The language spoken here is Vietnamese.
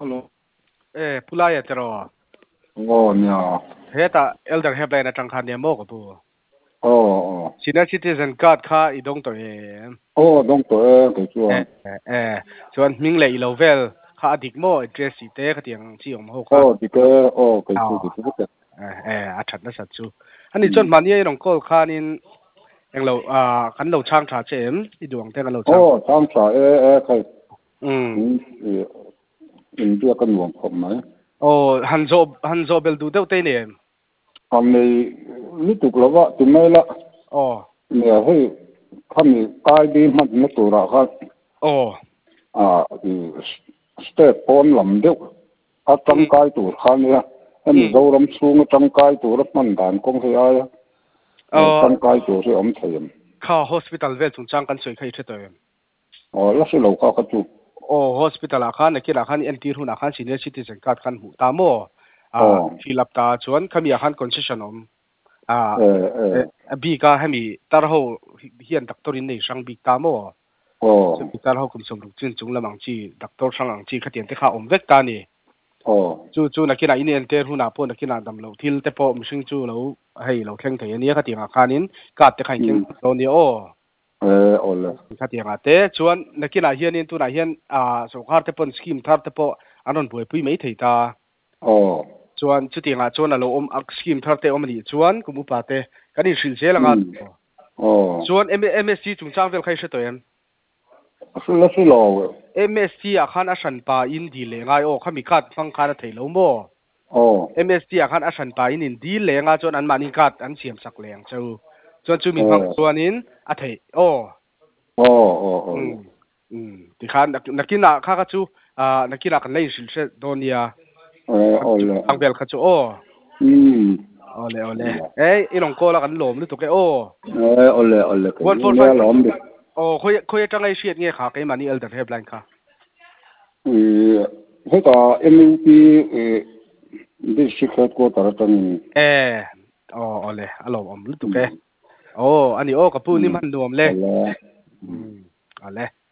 Hello. Pulaya tero. Oh, yeah. Heta elder headline na tangkhan niya mo ko po. Oh. Senior citizen card ka idong to Oh, dong to cái chuan. Chuan ming le ilovel ka adik mo address ite ka tiang chi om ho ka. Oh, cái chu cái. A that na sa chu. Ani chon mania rong call khanin englo kan lo chang tha chem iduang te kan lo chang. Oh, tham sa cái. Ừ. In dia kan nuam khom mai. Oh, hanzo bel du deu te ne. Am nei ni tuk lawa tu mai la. Oh. Nè hey, khami kai đi mat na tu ra kha. Oh. Step on lam deu. A tang kai tu kha ni. Em zo ram sung tang kai tu ra man dan kong he ai. Tang kai tu se om thayam. Kha hospital vel chung chang kan soi khai the to. Oh, la se lo kha chu. Oh, hospital akhan nakila khan NT hun akhan senior citizen card kan hu ta mo fill up ta chuan khami akhan concession om bi ka hemi tar ho hian doctor in nei sang bi ta mo tar ho kum som ruk chin chung lamang chi doctor sang ang chi khatien te kha om vek ta ni chu nakila in enter huna po nakila dam lo thil te po mishing chu lo hei lo thleng thei ani khatia akhanin card te khain ken lo ni Ole. Khatia te chuan nakila hian in tu na hian so khar te pon scheme thar te po anon boi pui mai thei ta chuan chutinga chuan alo om scheme thar te om ni chuan kumu pa te kani sil se langa chuan MSc chung chang vel khai se to yan la su lo MSc a khan a san pa in di le ngai o khami khat phang khana thei lo mo MSc a khan a san pa in di le nga chuan an mani khat an siam sak leng chu chuan chu mi phang chuan in a thei ti khan nakina kha ka chu nakina kan lei sil se donia ang bel kha chu ole ilong ko la kan lom lu to ke ole 145 lom di khoi tang ai siat nge kha ke mani elder headline kha he ka MUP district headquarter tan ole alo om lu to ke ani ka pu ni man dom le ole